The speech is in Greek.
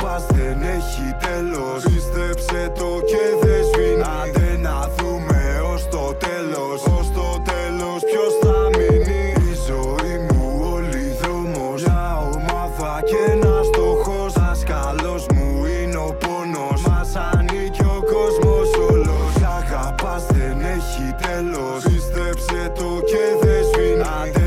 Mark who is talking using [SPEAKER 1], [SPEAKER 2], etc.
[SPEAKER 1] αγαπάς δεν έχει τέλος. Πίστεψε το και δεν σβήνει. Άντε να δούμε ως το τέλος. Ως το τέλος ποιος θα μείνει. Η ζωή μου όλη δρόμος, μια ομάδα και ένας στόχος. Δάσκαλος μου είναι ο πόνος, μας ανήκει ο κόσμος όλος. Αγαπάς δεν έχει τέλος. Πίστεψε το και δεν σβήνει.